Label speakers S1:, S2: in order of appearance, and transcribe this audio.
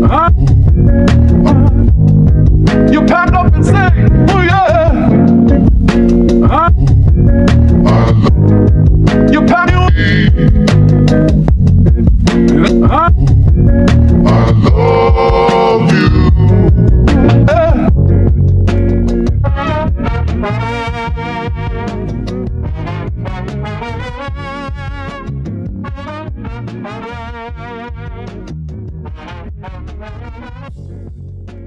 S1: You pack up and say, oh yeah. You pack you. I love you. Yeah.